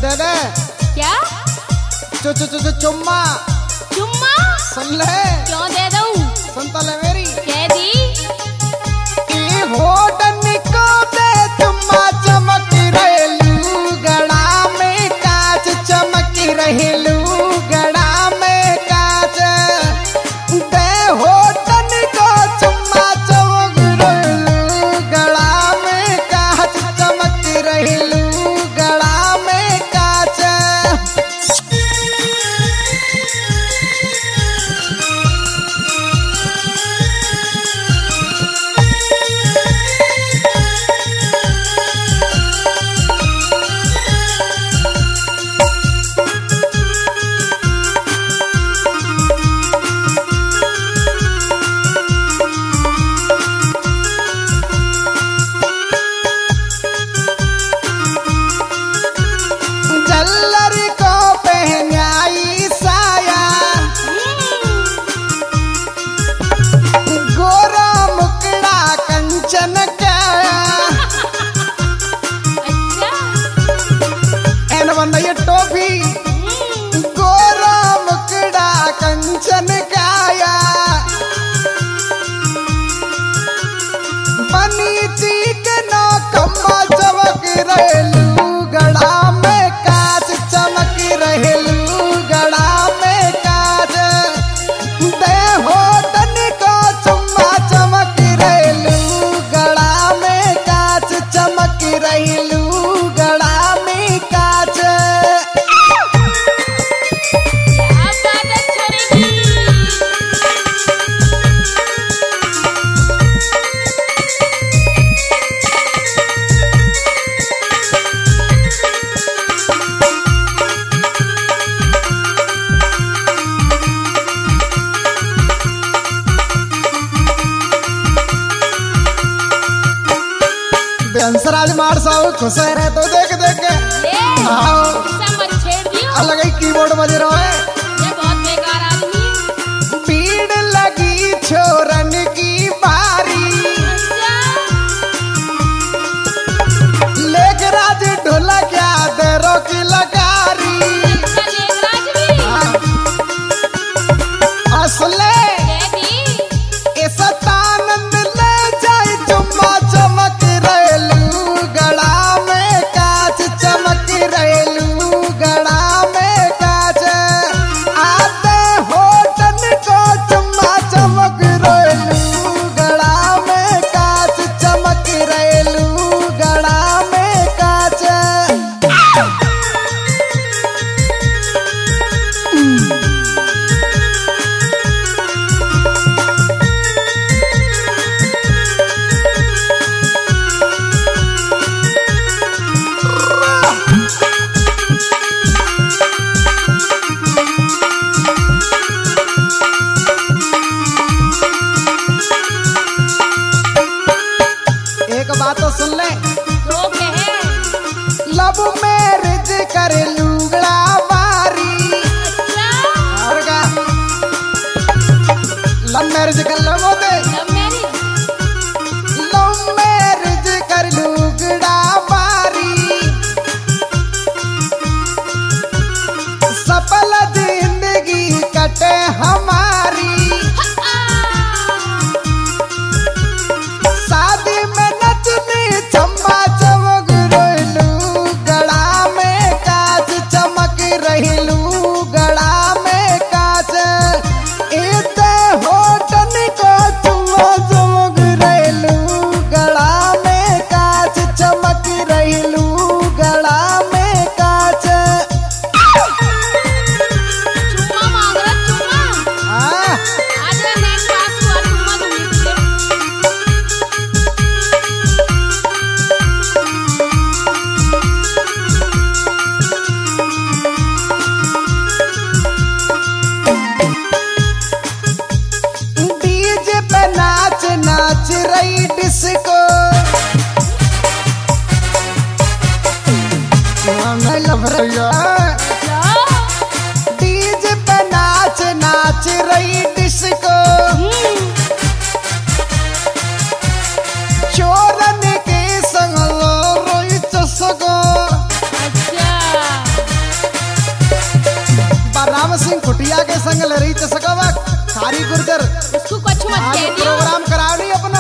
दे दे। क्या? चुम्मा। चुम्मा? सुन ले। क्यों दे दूं? सुन तो ले मेरी। कह दी। होटन को दे चुम्मा, चमक रहेलू गड़ा में कांच, चमक रहेलू गड़ा में कांच। दे होटन को चुम्मा, चमक रहेलू गड़ा में कांच, चमक रहेलू गड़ा में कांच। टोपी गोरा मुकड़ा कंचन काया, बनी चिकना कम्मा, चमक रहेलू गड़ा में कांच, चमक रहेलू गड़ा में कांच। दे होटन को चुम्मा, चमक रहेलू गड़ा में कांच, चमक रहेलू गड़ा में कांच। हंसराज मार साहु खुश रहे तो देख देख के अलग ही कीबोर्ड बज रहा है। ये बहुत बेकार आदमी। भीड़ लगी छोरन की बारी, लेखराज ढोलक यादरों की लगारी। असले सतानंद ले जाए चुम्मा, चमक रहेलू गड़ा में कांच, चमक रहेलू गड़ा में कांच। आते होटन को चुम्मा, चमक रहेलू गड़ा में कांच, चमक रहेलू गड़ा में कांच। एक बात तो सुन ले। तो कहे। लब मैरिज कर लूगड़ा बारी। अच्छा। और का लब मैरिज कर लो दे। लब मैरिज कर लूगड़ा बारी, सफल जिंदगी कटे हमारी। शादी में नचनी चम्मा, चमक रहेलू गड़ा में कांच, चमक रहेलू गड़ा में कांच। इते होटन को चुम्मा, चमक रहेलू गड़ा में कांच, चमक रहेलू गड़ा में कांच। चुम्मा मांग रहा चुम्मा। हाँ। आज मैं नेट पास हुआ, चुम्मा दूंगी तुझे। डीजे पे नाच नाच रही डिस्को, मैं लव रही डीजे पे नाच नाच रही डिस्को। चोरन के संग रोई चसको। अच्छा। संग लड़ी चसकवा खारी गुर्जर उसको कुछ मत आज कह दियो। प्रोग्राम कराओ नहीं अपना